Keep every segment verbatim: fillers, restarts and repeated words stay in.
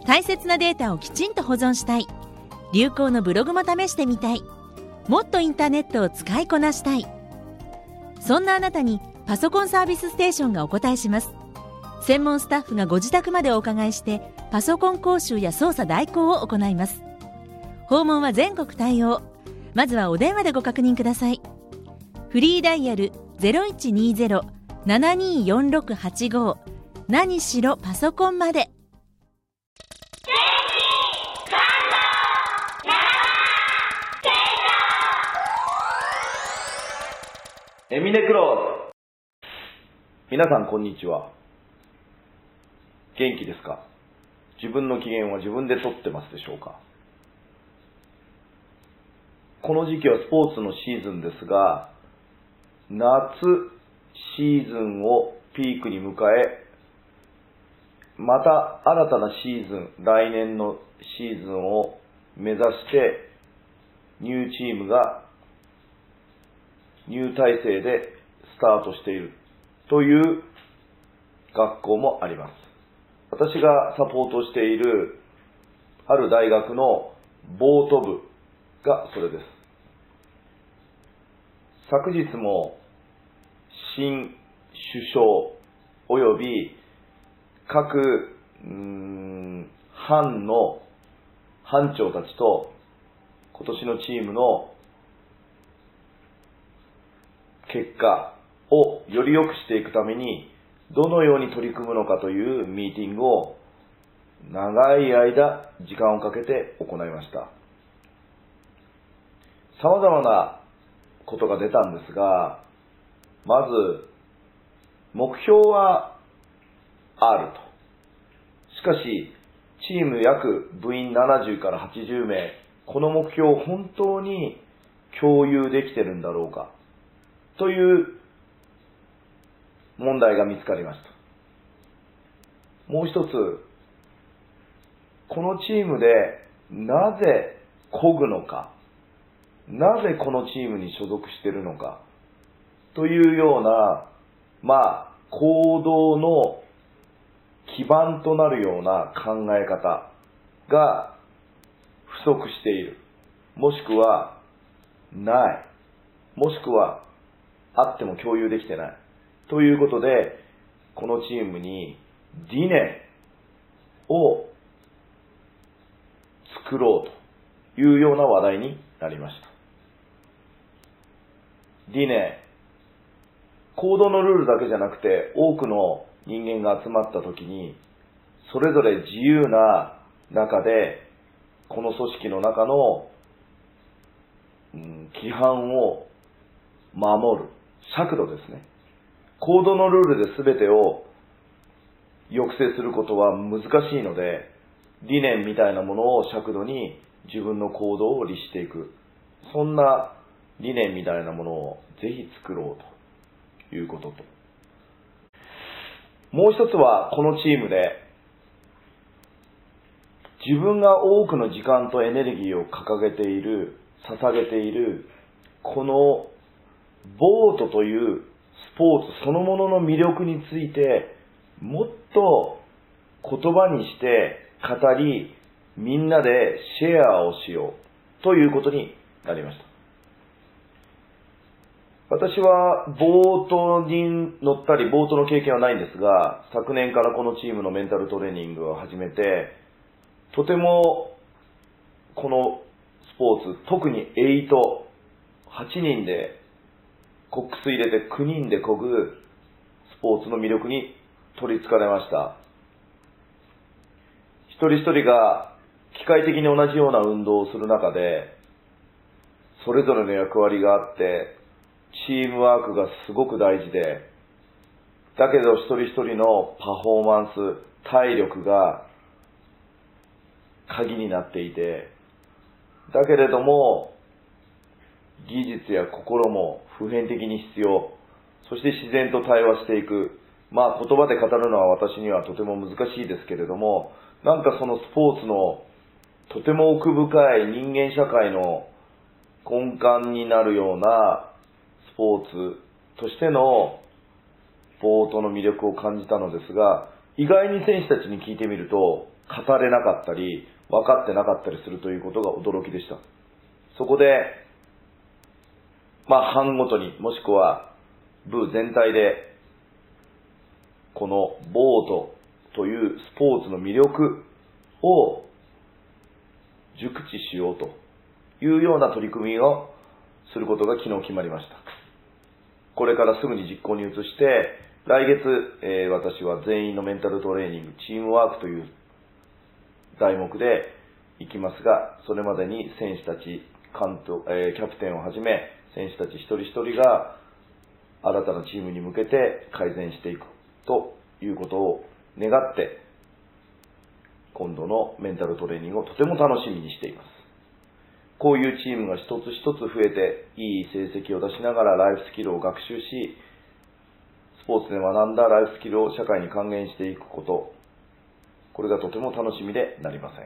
大切なデータをきちんと保存したい、流行のブログも試してみたい、もっとインターネットを使いこなしたい。そんなあなたにパソコンサービスステーションがお答えします。専門スタッフがご自宅までお伺いしてパソコン講習や操作代行を行います。訪問は全国対応。まずはお電話でご確認ください。フリーダイヤル ゼロいちにゼロ ななによんろくはちご、何しろパソコンまで。 エミネクロス。皆さんこんにちは。元気ですか？自分の機嫌は自分で取ってますでしょうか？この時期はスポーツのシーズンですが、夏シーズンをピークに迎え、また新たなシーズン、来年のシーズンを目指してニューチームがニュー体制でスタートしているという学校もあります。私がサポートしているある大学のボート部がそれです。昨日も新首相および各うーん班の班長たちと今年のチームの結果をより良くしていくためにどのように取り組むのかというミーティングを長い間時間をかけて行いました。様々なことが出たんですが、まず目標はあると。しかしチーム約部員ななじゅうからはちじゅうめい、この目標を本当に共有できてるんだろうかという問題が見つかりました。もう一つ、このチームでなぜ漕ぐのか、なぜこのチームに所属しているのかというような、まあ行動の基盤となるような考え方が不足している、もしくはない、もしくはあっても共有できてないということで、このチームに理念を作ろうというような話題になりました。理念、行動のルールだけじゃなくて、多くの人間が集まったときにそれぞれ自由な中でこの組織の中の、うん、規範を守る尺度ですね。行動のルールで全てを抑制することは難しいので、理念みたいなものを尺度に自分の行動を律していく、そんな理念みたいなものをぜひ作ろうということと、もう一つはこのチームで自分が多くの時間とエネルギーを掲げている、捧げているこのボートというスポーツそのものの魅力についてもっと言葉にして語り、みんなでシェアをしようということになりました。私はボートに乗ったりボートの経験はないんですが、昨年からこのチームのメンタルトレーニングを始めて、とてもこのスポーツ、特にエイト、はちにんでコックス入れてきゅうにんで漕ぐスポーツの魅力に取り憑かれました。一人一人が機械的に同じような運動をする中で、それぞれの役割があって、チームワークがすごく大事で、だけど一人一人のパフォーマンス、体力が鍵になっていて、だけれども技術や心も普遍的に必要、そして自然と対話していく。まあ言葉で語るのは私にはとても難しいですけれども、なんかそのスポーツのとても奥深い人間社会の根幹になるようなスポーツとしてのボートの魅力を感じたのですが、 意外に選手たちに聞いてみると、語れなかったり、分かってなかったりするということが驚きでした。そこで、まあ、班ごとに、もしくは部全体で、このボートというスポーツの魅力を熟知しようというような取り組みをすることが昨日決まりました。これからすぐに実行に移して、来月、えー、私は全員のメンタルトレーニング、チームワークという題目で行きますが、それまでに選手たち、監督、えー、キャプテンをはじめ、選手たち一人一人が新たなチームに向けて改善していくということを願って、今度のメンタルトレーニングをとても楽しみにしています。こういうチームが一つ一つ増えて、いい成績を出しながらライフスキルを学習し、スポーツで学んだライフスキルを社会に還元していくこと、これがとても楽しみでなりません。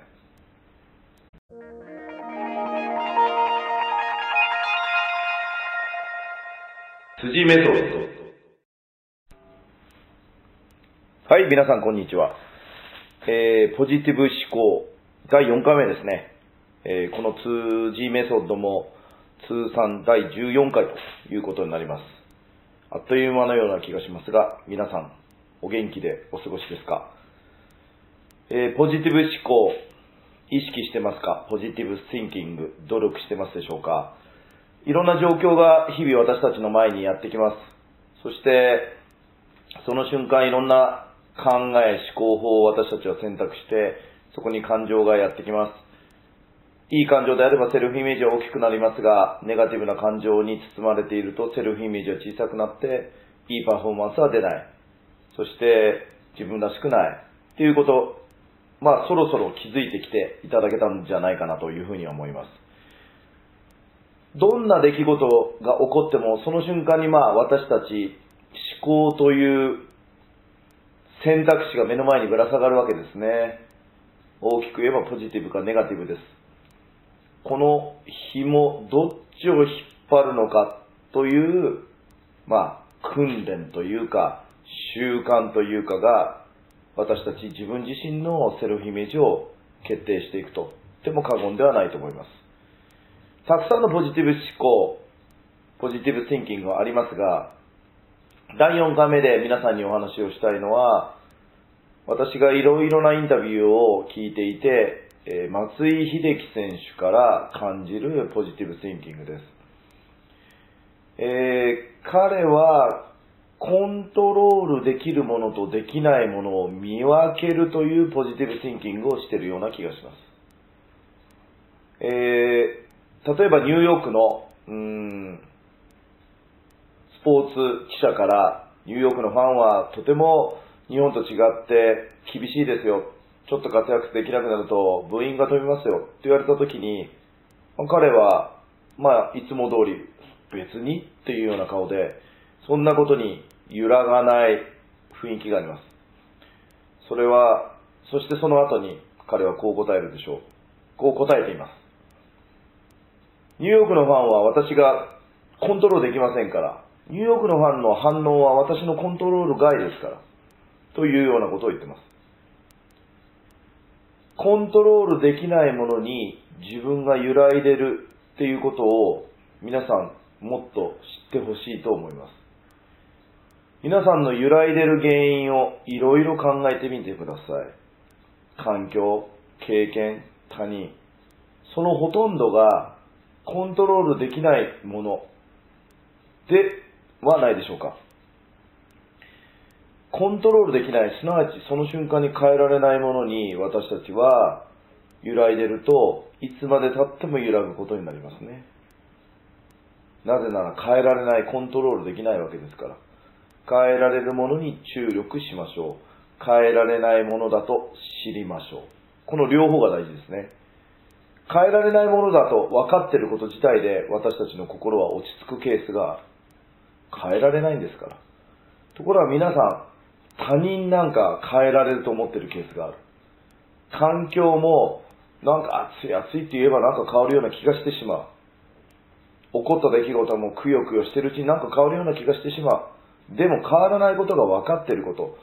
辻メソッド。はい、皆さんこんにちは。えー、ポジティブ思考だいよんかいめですね。えー、この ツージー メソッドも通算だいじゅうよんかいということになります。あっという間のような気がしますが、皆さんお元気でお過ごしですか？えー、ポジティブ思考、意識してますか？ポジティブシンキング、努力してますでしょうか？いろんな状況が日々私たちの前にやってきます。そして、その瞬間いろんな考え、思考法を私たちは選択して、そこに感情がやってきます。いい感情であればセルフイメージは大きくなりますが、ネガティブな感情に包まれているとセルフイメージは小さくなって、いいパフォーマンスは出ない。そして自分らしくないっていうこと、まあそろそろ気づいてきていただけたんじゃないかなというふうに思います。どんな出来事が起こっても、その瞬間にまあ私たち思考という選択肢が目の前にぶら下がるわけですね。大きく言えばポジティブかネガティブです。この紐、どっちを引っ張るのかという、まあ訓練というか習慣というかが、私たち自分自身のセルフイメージを決定していくと言っても過言ではないと思います。たくさんのポジティブ思考、ポジティブシンキングがありますが、だいよんかいめで皆さんにお話をしたいのは、私がいろいろなインタビューを聞いていて、えー、松井秀喜選手から感じるポジティブシンキングです。えー、彼はコントロールできるものとできないものを見分けるというポジティブシンキングをしているような気がします。えー例えばニューヨークのうーんスポーツ記者からニューヨークのファンはとても日本と違って厳しいですよ。ちょっと活躍できなくなるとブーイングが飛びますよって言われたときに、彼はまあいつも通り別にっていうような顔で、そんなことに揺らがない雰囲気があります。それは、そしてその後に彼はこう答えるでしょう。こう答えています。ニューヨークのファンは私がコントロールできませんから、ニューヨークのファンの反応は私のコントロール外ですから、というようなことを言ってます。コントロールできないものに自分が揺らいでるっていうことを皆さんもっと知ってほしいと思います。皆さんの揺らいでる原因をいろいろ考えてみてください。環境、経験、他人、そのほとんどがコントロールできないものではないでしょうか。コントロールできない、すなわちその瞬間に変えられないものに私たちは揺らいでると、いつまで経っても揺らぐことになりますね。なぜなら変えられない、コントロールできないわけですから。変えられるものに注力しましょう。変えられないものだと知りましょう。この両方が大事ですね。変えられないものだと分かっていること自体で私たちの心は落ち着くケースがある。変えられないんですから。ところが皆さん、他人なんか変えられると思っているケースがある。環境もなんか暑い暑いって言えばなんか変わるような気がしてしまう。起こった出来事もくよくよしてるうちになんか変わるような気がしてしまう。でも変わらないことが分かっていること。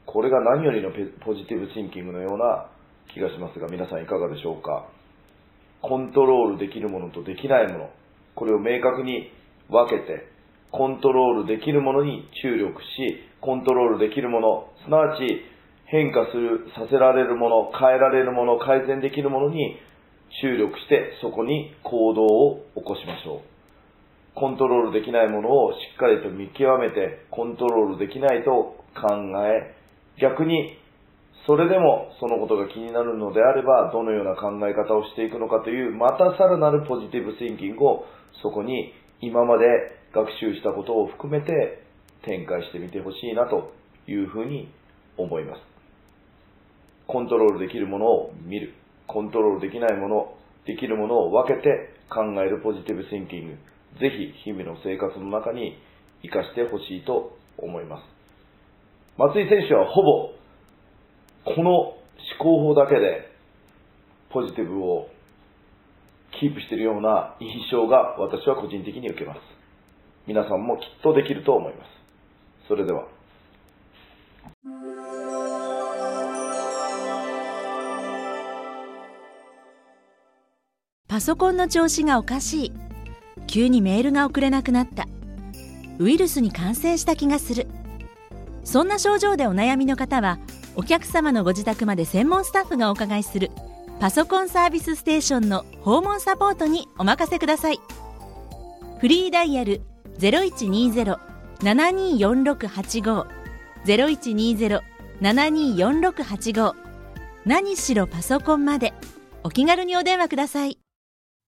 これが何よりのポジティブシンキングのような気がしますが、皆さんいかがでしょうか。コントロールできるものとできないもの、これを明確に分けて、コントロールできるものに注力し、コントロールできるもの、すなわち変化する、させられるもの、変えられるもの、改善できるものに注力して、そこに行動を起こしましょう。コントロールできないものをしっかりと見極めて、コントロールできないと考え、逆にそれでもそのことが気になるのであれば、どのような考え方をしていくのかという、またさらなるポジティブシンキングをそこに今まで学習したことを含めて展開してみてほしいなというふうに思います。コントロールできるものを見る、コントロールできないもの、できるものを分けて考えるポジティブシンキング、ぜひ日々の生活の中に生かしてほしいと思います。松井選手はほぼこの思考法だけでポジティブをキープしているような印象が私は個人的に受けます。皆さんもきっとできると思います。それでは。 パソコンの調子がおかしい。急にメールが送れなくなった。ウイルスに感染した気がする。そんな症状でお悩みの方は、お客様のご自宅まで専門スタッフがお伺いするパソコンサービスステーションの訪問サポートにお任せください。フリーダイヤル ゼロいちにーゼロ ななにーよんろくはちご ゼロいちにーゼロ ななにーよんろくはちご 何しろパソコンまでお気軽にお電話ください。